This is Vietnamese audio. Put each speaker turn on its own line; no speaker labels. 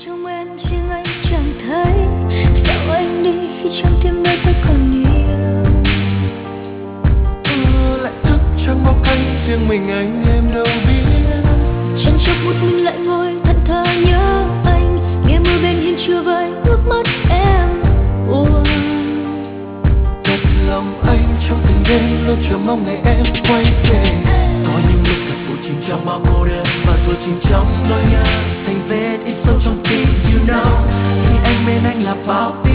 trong em riêng anh chẳng thấy. Sao anh đi khi trong tim nơi tôi còn yêu?
Lại thức trắng bao cánh riêng mình anh em đâu biết.
Chân chốc một mình lại ngồi thẫn thờ nhớ anh, nghe mưa bên hiên chưa vơi nước mắt em buồn.
Thật lòng anh trong từng đêm luôn chờ mong ngày em quay về.
Có những lúc thật buồn chìm trong bao cô đơn, và rồi chìm trong nỗi nhớ thành vết in sâu trong tim, you know. Khi anh bên anh là bao tiếng